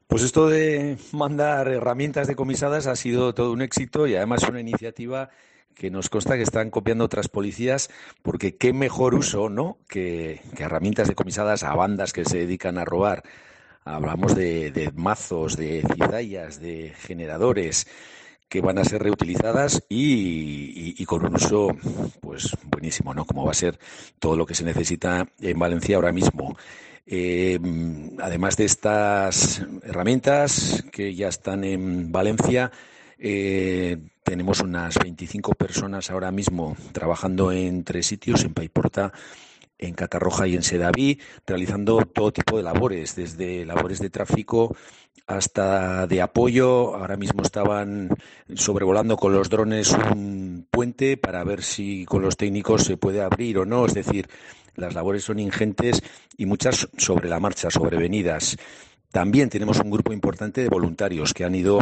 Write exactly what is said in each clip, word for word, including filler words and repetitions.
Pues esto de mandar herramientas decomisadas ha sido todo un éxito y además una iniciativa que nos consta que están copiando otras policías, porque qué mejor uso, ¿no?, que, que herramientas decomisadas a bandas que se dedican a robar. Hablamos de, de mazos, de cizallas, de generadores que van a ser reutilizadas y, y, y con un uso pues buenísimo, ¿no? Como va a ser todo lo que se necesita en Valencia ahora mismo. Eh, además de estas herramientas que ya están en Valencia, eh, tenemos unas veinticinco personas ahora mismo trabajando en tres sitios, en Paiporta, en Catarroja y en Sedaví, realizando todo tipo de labores, desde labores de tráfico hasta de apoyo. Ahora mismo estaban sobrevolando con los drones un puente para ver si con los técnicos se puede abrir o no. Es decir, las labores son ingentes y muchas sobre la marcha, sobrevenidas. También tenemos un grupo importante de voluntarios que han ido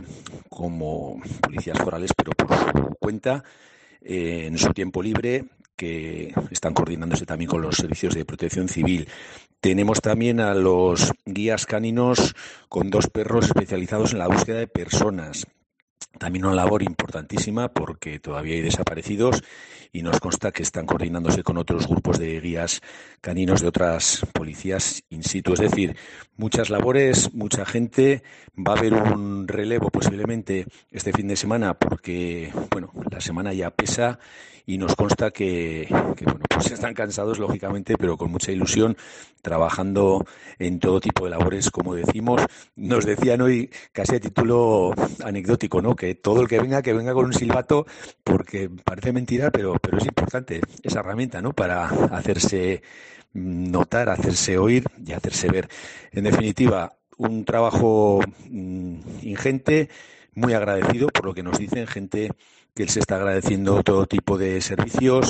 como policías forales, pero por su cuenta, eh, en su tiempo libre, que están coordinándose también con los servicios de protección civil. Tenemos también a los guías caninos con dos perros especializados en la búsqueda de personas. También una labor importantísima porque todavía hay desaparecidos y nos consta que están coordinándose con otros grupos de guías caninos de otras policías in situ. Es decir, muchas labores, mucha gente. Va a haber un relevo posiblemente este fin de semana porque, bueno, la semana ya pesa y nos consta que, que bueno, pues están cansados, lógicamente, pero con mucha ilusión, trabajando en todo tipo de labores, como decimos. Nos decían hoy, casi a título anecdótico, ¿no?, que todo el que venga, que venga con un silbato, porque parece mentira, pero, pero es importante esa herramienta, ¿no?, para hacerse notar, hacerse oír y hacerse ver. En definitiva, un trabajo mmm, ingente, muy agradecido por lo que nos dicen, gente que se está agradeciendo todo tipo de servicios.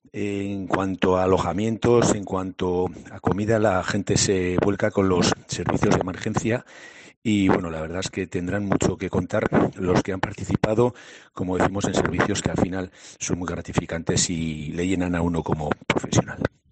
En cuanto a alojamientos, en cuanto a comida, la gente se vuelca con los servicios de emergencia y, bueno, la verdad es que tendrán mucho que contar los que han participado, como decimos, en servicios que al final son muy gratificantes y le llenan a uno como profesional.